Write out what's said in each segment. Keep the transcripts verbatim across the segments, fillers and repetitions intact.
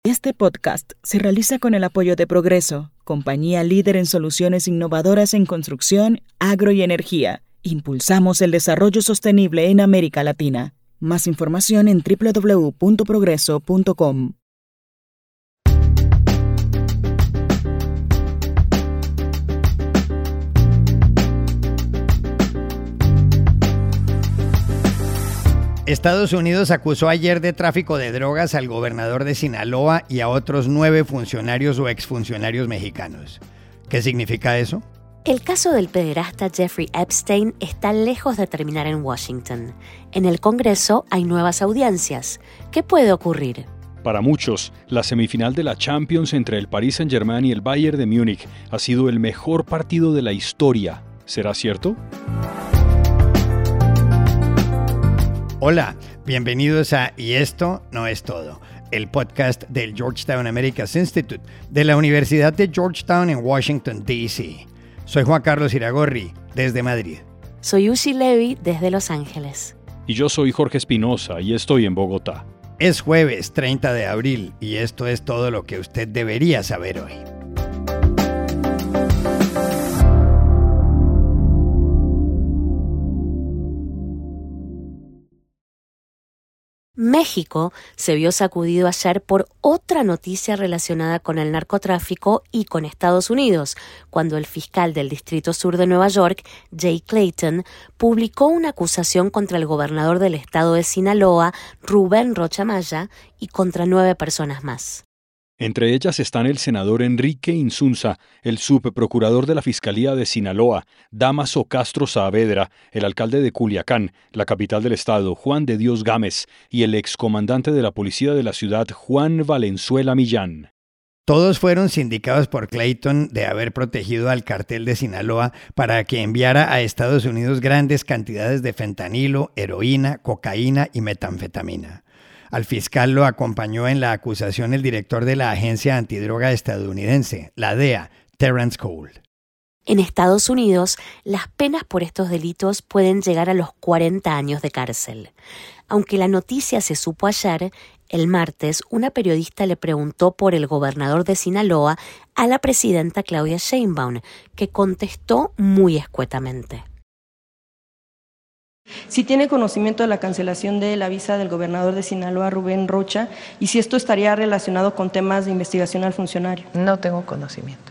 Este podcast se realiza con el apoyo de Progreso, compañía líder en soluciones innovadoras en construcción, agro y energía. Impulsamos el desarrollo sostenible en América Latina. Más información en doble u doble u doble u punto progreso punto com. Estados Unidos acusó ayer de tráfico de drogas al gobernador de Sinaloa y a otros nueve funcionarios o exfuncionarios mexicanos. ¿Qué significa eso? El caso del pederasta Jeffrey Epstein está lejos de terminar en Washington. En el Congreso hay nuevas audiencias. ¿Qué puede ocurrir? Para muchos, la semifinal de la Champions entre el Paris Saint-Germain y el Bayern de Múnich ha sido el mejor partido de la historia. ¿Será cierto? Hola, bienvenidos a Y esto no es todo, el podcast del Georgetown Americas Institute de la Universidad de Georgetown en Washington, D C Soy Juan Carlos Iragorri, desde Madrid. Soy Ushi Levy, desde Los Ángeles. Y yo soy Jorge Espinosa y estoy en Bogotá. Es jueves treinta de abril y esto es todo lo que usted debería saber hoy. México se vio sacudido ayer por otra noticia relacionada con el narcotráfico y con Estados Unidos, cuando el fiscal del Distrito Sur de Nueva York, Jay Clayton, publicó una acusación contra el gobernador del estado de Sinaloa, Rubén Rocha Maya, y contra nueve personas más. Entre ellas están el senador Enrique Insunza, el subprocurador de la Fiscalía de Sinaloa, Dámaso Castro Saavedra, el alcalde de Culiacán, la capital del estado, Juan de Dios Gámez, y el excomandante de la policía de la ciudad, Juan Valenzuela Millán. Todos fueron sindicados por Clayton de haber protegido al cartel de Sinaloa para que enviara a Estados Unidos grandes cantidades de fentanilo, heroína, cocaína y metanfetamina. Al fiscal lo acompañó en la acusación el director de la agencia antidroga estadounidense, la D E A, Terrence Cole. En Estados Unidos, las penas por estos delitos pueden llegar a los cuarenta años de cárcel. Aunque la noticia se supo ayer, el martes una periodista le preguntó por el gobernador de Sinaloa a la presidenta Claudia Sheinbaum, que contestó muy escuetamente. Si tiene conocimiento de la cancelación de la visa del gobernador de Sinaloa, Rubén Rocha, y si esto estaría relacionado con temas de investigación al funcionario. No tengo conocimiento.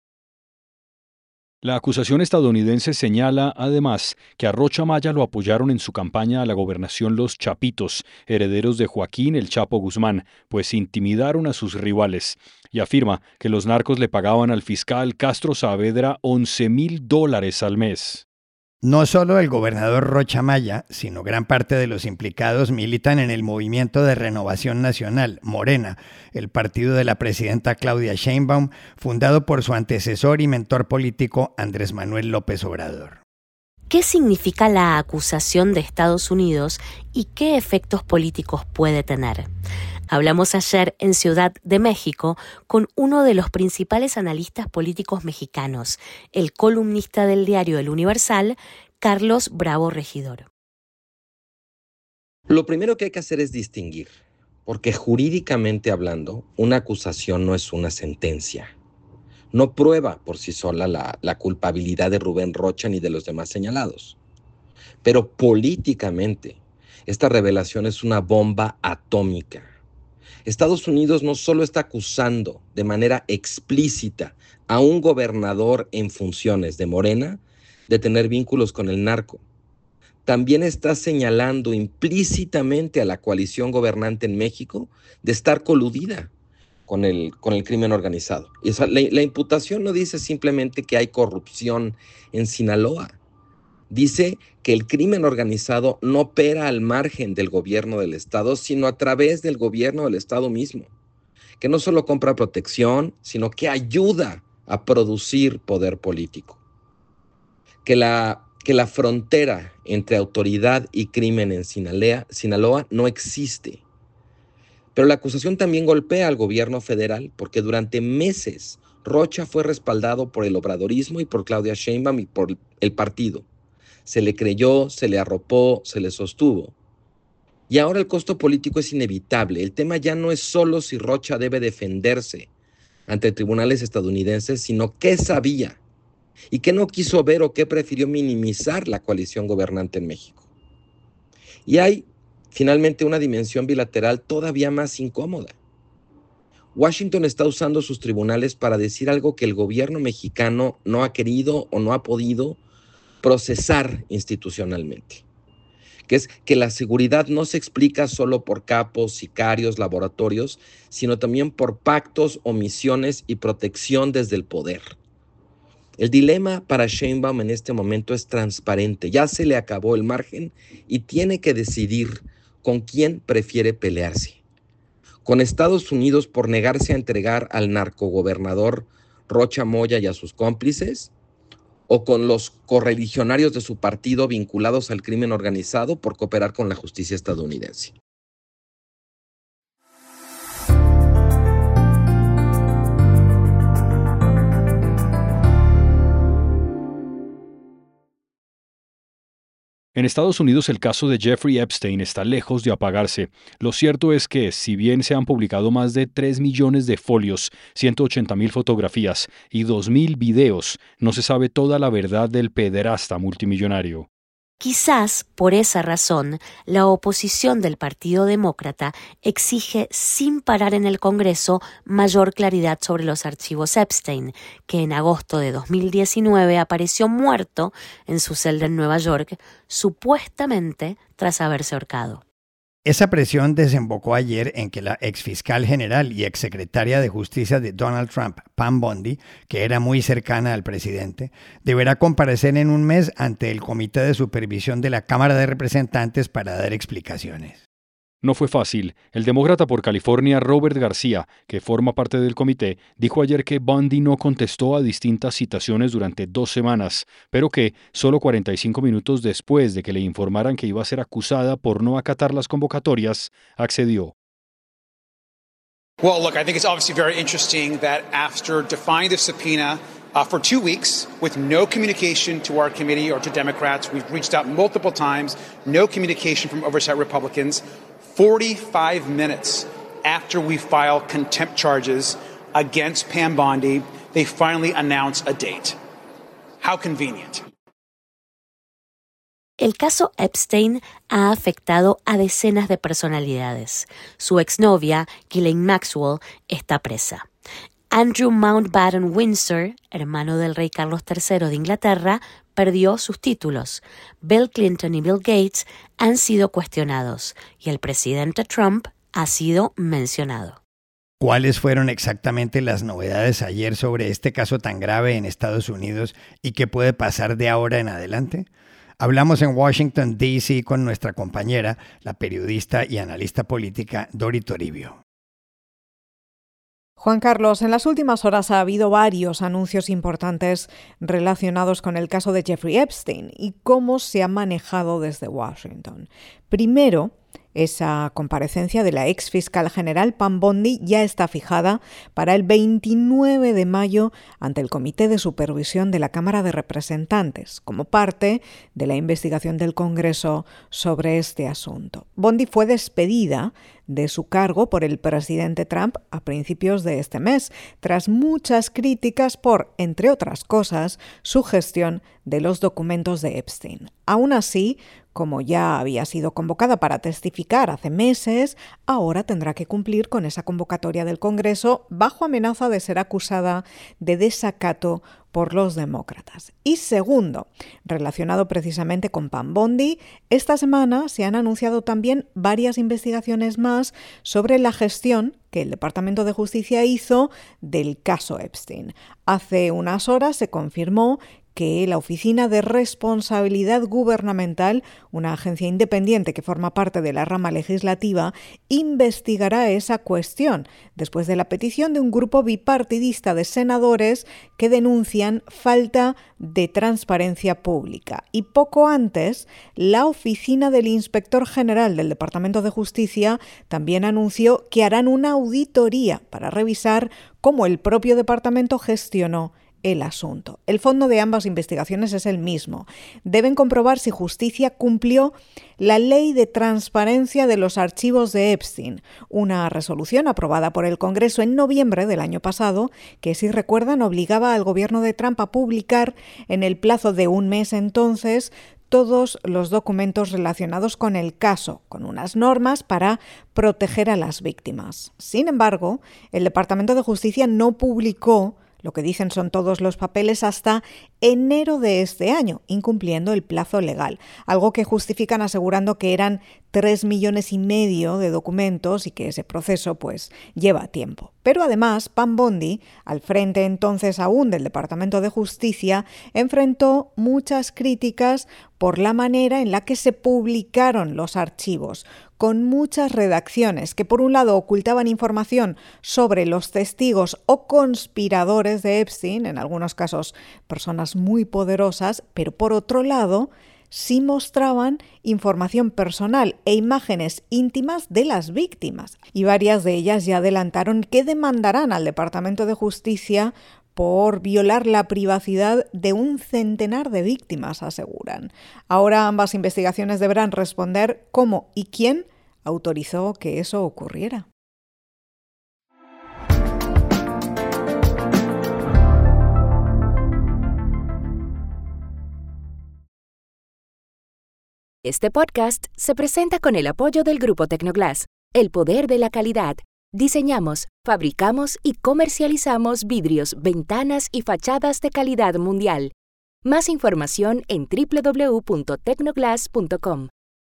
La acusación estadounidense señala, además, que a Rocha Maya lo apoyaron en su campaña a la gobernación los Chapitos, herederos de Joaquín El Chapo Guzmán, pues intimidaron a sus rivales, y afirma que los narcos le pagaban al fiscal Castro Saavedra once mil dólares al mes. No solo el gobernador Rocha Maya, sino gran parte de los implicados militan en el Movimiento de Renovación Nacional, Morena, el partido de la presidenta Claudia Sheinbaum, fundado por su antecesor y mentor político Andrés Manuel López Obrador. ¿Qué significa la acusación de Estados Unidos y qué efectos políticos puede tener? Hablamos ayer en Ciudad de México con uno de los principales analistas políticos mexicanos, el columnista del diario El Universal, Carlos Bravo Regidor. Lo primero que hay que hacer es distinguir, porque jurídicamente hablando, una acusación no es una sentencia. No prueba por sí sola la, la culpabilidad de Rubén Rocha ni de los demás señalados. Pero políticamente, esta revelación es una bomba atómica. Estados Unidos no solo está acusando de manera explícita a un gobernador en funciones de Morena de tener vínculos con el narco, también está señalando implícitamente a la coalición gobernante en México de estar coludida con el, con el crimen organizado. Y esa, la, la imputación no dice simplemente que hay corrupción en Sinaloa. Dice que el crimen organizado no opera al margen del gobierno del Estado, sino a través del gobierno del Estado mismo. Que no solo compra protección, sino que ayuda a producir poder político. Que la, que la frontera entre autoridad y crimen en Sinaloa, Sinaloa no existe. Pero la acusación también golpea al gobierno federal, porque durante meses Rocha fue respaldado por el obradorismo y por Claudia Sheinbaum y por el partido. Se le creyó, se le arropó, se le sostuvo. Y ahora el costo político es inevitable. El tema ya no es solo si Rocha debe defenderse ante tribunales estadounidenses, sino qué sabía y qué no quiso ver o qué prefirió minimizar la coalición gobernante en México. Y hay finalmente una dimensión bilateral todavía más incómoda. Washington está usando sus tribunales para decir algo que el gobierno mexicano no ha querido o no ha podido procesar institucionalmente, que es que la seguridad no se explica solo por capos, sicarios, laboratorios, sino también por pactos, omisiones y protección desde el poder. El dilema para Sheinbaum en este momento es transparente, ya se le acabó el margen y tiene que decidir con quién prefiere pelearse. Con Estados Unidos por negarse a entregar al narcogobernador Rocha Moya y a sus cómplices, o con los correligionarios de su partido vinculados al crimen organizado por cooperar con la justicia estadounidense. En Estados Unidos el caso de Jeffrey Epstein está lejos de apagarse. Lo cierto es que, si bien se han publicado más de tres millones de folios, ciento ochenta mil fotografías y dos mil videos, no se sabe toda la verdad del pederasta multimillonario. Quizás por esa razón, la oposición del Partido Demócrata exige sin parar en el Congreso mayor claridad sobre los archivos Epstein, que en agosto de dos mil diecinueve apareció muerto en su celda en Nueva York, supuestamente tras haberse ahorcado. Esa presión desembocó ayer en que la exfiscal general y exsecretaria de Justicia de Donald Trump, Pam Bondi, que era muy cercana al presidente, deberá comparecer en un mes ante el Comité de Supervisión de la Cámara de Representantes para dar explicaciones. No fue fácil. El demócrata por California, Robert García, que forma parte del comité, dijo ayer que Bondi no contestó a distintas citaciones durante dos semanas, pero que, solo cuarenta y cinco minutos después de que le informaran que iba a ser acusada por no acatar las convocatorias, accedió. Well, look, I think it's obviously very interesting that after defying the subpoena uh, for two weeks with no communication to our committee or to Democrats, we've reached out multiple times, no communication from oversight Republicans. forty-five minutes after we file contempt charges against Pam Bondi, they finally announce a date. How convenient. El caso Epstein ha afectado a decenas de personalidades. Su exnovia, Ghislaine Maxwell, está presa. Andrew Mountbatten Windsor, hermano del rey Carlos tercero de Inglaterra, perdió sus títulos. Bill Clinton y Bill Gates han sido cuestionados y el presidente Trump ha sido mencionado. ¿Cuáles fueron exactamente las novedades ayer sobre este caso tan grave en Estados Unidos y qué puede pasar de ahora en adelante? Hablamos en Washington, D C con nuestra compañera, la periodista y analista política Dori Toribio. Juan Carlos, en las últimas horas ha habido varios anuncios importantes relacionados con el caso de Jeffrey Epstein y cómo se ha manejado desde Washington. Primero, esa comparecencia de la ex fiscal general Pam Bondi ya está fijada para el veintinueve de mayo ante el Comité de Supervisión de la Cámara de Representantes, como parte de la investigación del Congreso sobre este asunto. Bondi fue despedida de su cargo por el presidente Trump a principios de este mes, tras muchas críticas por, entre otras cosas, su gestión de los documentos de Epstein. Aún así, como ya había sido convocada para testificar hace meses, ahora tendrá que cumplir con esa convocatoria del Congreso bajo amenaza de ser acusada de desacato por los demócratas. Y segundo, relacionado precisamente con Pam Bondi, esta semana se han anunciado también varias investigaciones más sobre la gestión que el Departamento de Justicia hizo del caso Epstein. Hace unas horas se confirmó que la Oficina de Responsabilidad Gubernamental, una agencia independiente que forma parte de la rama legislativa, investigará esa cuestión, después de la petición de un grupo bipartidista de senadores que denuncian falta de transparencia pública. Y poco antes, la Oficina del Inspector General del Departamento de Justicia también anunció que harán una auditoría para revisar cómo el propio departamento gestionó el asunto. El fondo de ambas investigaciones es el mismo. Deben comprobar si Justicia cumplió la ley de transparencia de los archivos de Epstein, una resolución aprobada por el Congreso en noviembre del año pasado, que, si recuerdan, obligaba al gobierno de Trump a publicar en el plazo de un mes entonces todos los documentos relacionados con el caso, con unas normas para proteger a las víctimas. Sin embargo, el Departamento de Justicia no publicó lo que dicen son todos los papeles hasta enero de este año, incumpliendo el plazo legal, algo que justifican asegurando que eran tres millones y medio de documentos y que ese proceso pues lleva tiempo. Pero además, Pam Bondi, al frente entonces aún del Departamento de Justicia, enfrentó muchas críticas por la manera en la que se publicaron los archivos, con muchas redacciones que por un lado ocultaban información sobre los testigos o conspiradores de Epstein, en algunos casos personas muy poderosas, pero por otro lado sí mostraban información personal e imágenes íntimas de las víctimas. Y varias de ellas ya adelantaron que demandarán al Departamento de Justicia por violar la privacidad de un centenar de víctimas, aseguran. Ahora ambas investigaciones deberán responder cómo y quién autorizó que eso ocurriera. Este podcast se presenta con el apoyo del Grupo Tecnoglass, el poder de la calidad. Diseñamos, fabricamos y comercializamos vidrios, ventanas y fachadas de calidad mundial. Más información en doble u doble u doble u punto tecnoglass punto com.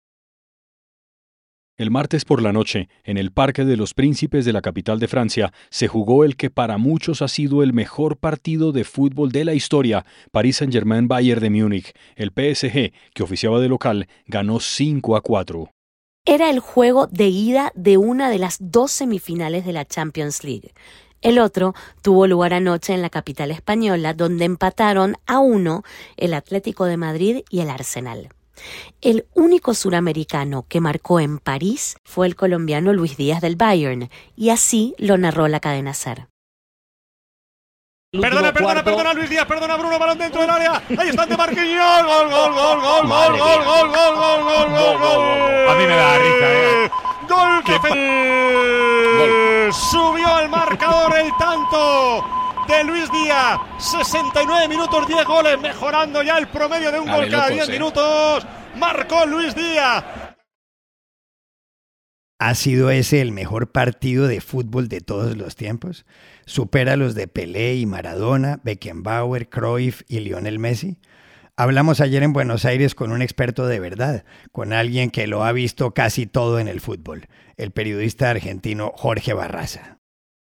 El martes por la noche, en el Parque de los Príncipes de la capital de Francia, se jugó el que para muchos ha sido el mejor partido de fútbol de la historia, Paris Saint-Germain-Bayern de Múnich. El P S G, que oficiaba de local, ganó cinco a cuatro. Era el juego de ida de una de las dos semifinales de la Champions League. El otro tuvo lugar anoche en la capital española, donde empataron a uno el Atlético de Madrid y el Arsenal. El único suramericano que marcó en París fue el colombiano Luis Díaz del Bayern, y así lo narró la cadena SER. Perdona, perdona, perdona Luis Díaz, perdona Bruno, balón dentro del área. Ahí está de Marquinhos. Gol, gol, gol, gol, gol, gol, gol, gol, gol, gol, gol, gol. A mí me da risa, eh. Gol que fe... subió el marcador el tanto de Luis Díaz. sesenta y nueve minutos, diez goles, mejorando ya el promedio de un Dale, gol cada diez eh. minutos. Marcó Luis Díaz. ¿Ha sido ese el mejor partido de fútbol de todos los tiempos? ¿Supera los de Pelé y Maradona, Beckenbauer, Cruyff y Lionel Messi? Hablamos ayer en Buenos Aires con un experto de verdad, con alguien que lo ha visto casi todo en el fútbol, el periodista argentino Jorge Barraza.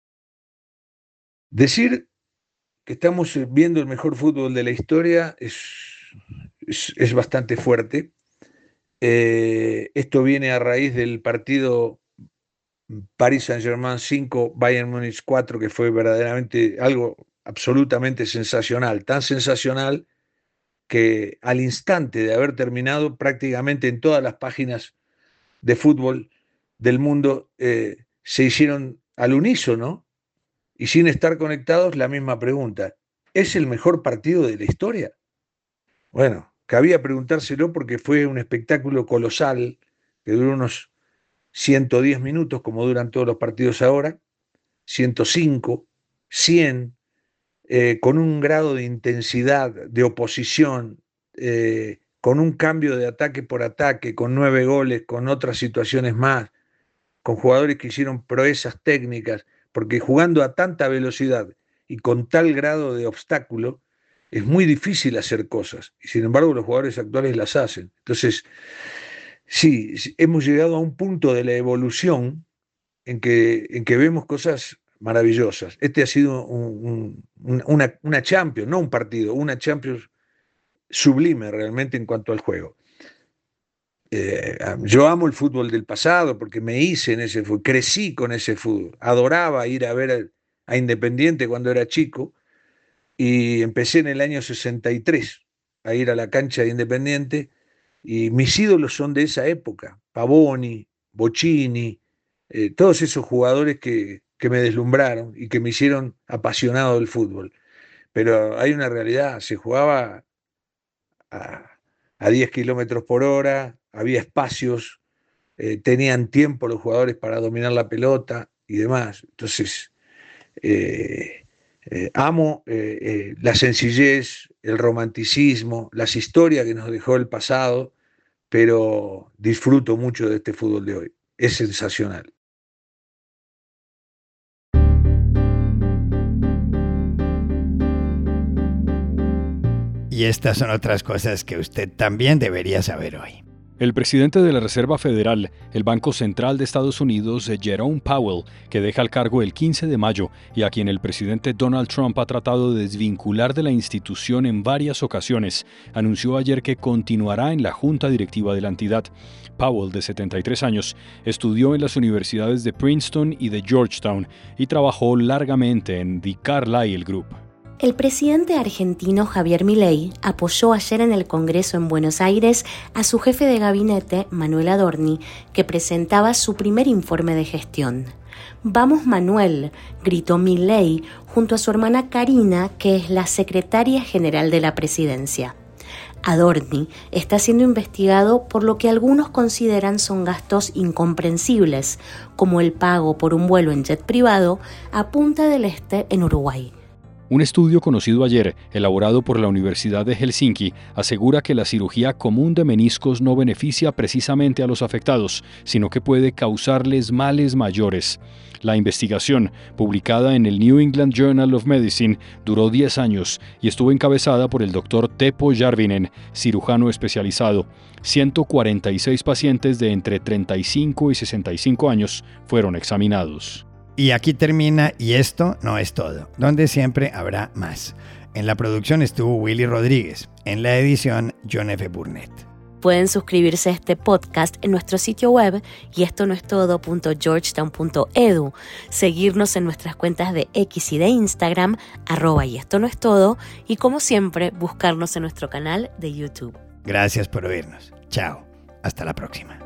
Decir que estamos viendo el mejor fútbol de la historia es, es, es bastante fuerte. Eh, esto viene a raíz del partido Paris Saint-Germain cinco, Bayern Múnich cuatro, que fue verdaderamente algo absolutamente sensacional, tan sensacional que al instante de haber terminado, prácticamente en todas las páginas de fútbol del mundo eh, se hicieron al unísono y sin estar conectados la misma pregunta: ¿es el mejor partido de la historia? Bueno, cabía preguntárselo porque fue un espectáculo colosal que duró unos ciento diez minutos, como duran todos los partidos ahora, ciento cinco, cien, eh, con un grado de intensidad, de oposición, eh, con un cambio de ataque por ataque, con nueve goles, con otras situaciones más, con jugadores que hicieron proezas técnicas, porque jugando a tanta velocidad y con tal grado de obstáculo, es muy difícil hacer cosas, y sin embargo los jugadores actuales las hacen. Entonces, sí, hemos llegado a un punto de la evolución en que, en que vemos cosas maravillosas. Este ha sido un, un, una, una Champions, no un partido, una Champions sublime realmente en cuanto al juego. Eh, yo amo el fútbol del pasado porque me hice en ese fútbol, crecí con ese fútbol, adoraba ir a ver a, a Independiente cuando era chico, y empecé en el año sesenta y tres a ir a la cancha de Independiente, y mis ídolos son de esa época: Pavoni, Bocchini, eh, todos esos jugadores que, que me deslumbraron y que me hicieron apasionado del fútbol. pero hay una realidad, se jugaba a, a diez kilómetros por hora, había espacios, eh, tenían tiempo los jugadores para dominar la pelota y demás. Entonces, eh, eh, amo eh, eh, la sencillez, el romanticismo, las historias que nos dejó el pasado, pero disfruto mucho de este fútbol de hoy. Es sensacional. Y estas son otras cosas que usted también debería saber hoy. El presidente de la Reserva Federal, el Banco Central de Estados Unidos, Jerome Powell, que deja el cargo el quince de mayo y a quien el presidente Donald Trump ha tratado de desvincular de la institución en varias ocasiones, anunció ayer que continuará en la junta directiva de la entidad. Powell, de setenta y tres años, estudió en las universidades de Princeton y de Georgetown y trabajó largamente en The Carlyle Group. El presidente argentino Javier Milei apoyó ayer en el Congreso en Buenos Aires a su jefe de gabinete, Manuel Adorni, que presentaba su primer informe de gestión. «Vamos, Manuel», gritó Milei junto a su hermana Karina, que es la secretaria general de la presidencia. Adorni está siendo investigado por lo que algunos consideran son gastos incomprensibles, como el pago por un vuelo en jet privado a Punta del Este en Uruguay. Un estudio conocido ayer, elaborado por la Universidad de Helsinki, asegura que la cirugía común de meniscos no beneficia precisamente a los afectados, sino que puede causarles males mayores. La investigación, publicada en el New England Journal of Medicine, duró diez años y estuvo encabezada por el doctor Teppo Järvinen, cirujano especializado. ciento cuarenta y seis pacientes de entre treinta y cinco y sesenta y cinco años fueron examinados. Y aquí termina Y esto no es todo, donde siempre habrá más. En la producción estuvo Willy Rodríguez, en la edición John F. Burnett. Pueden suscribirse a este podcast en nuestro sitio web y esto no es todo punto georgetown punto edu, seguirnos en nuestras cuentas de X y de Instagram, arroba y esto no es todo, y como siempre, buscarnos en nuestro canal de YouTube. Gracias por oírnos. Chao. Hasta la próxima.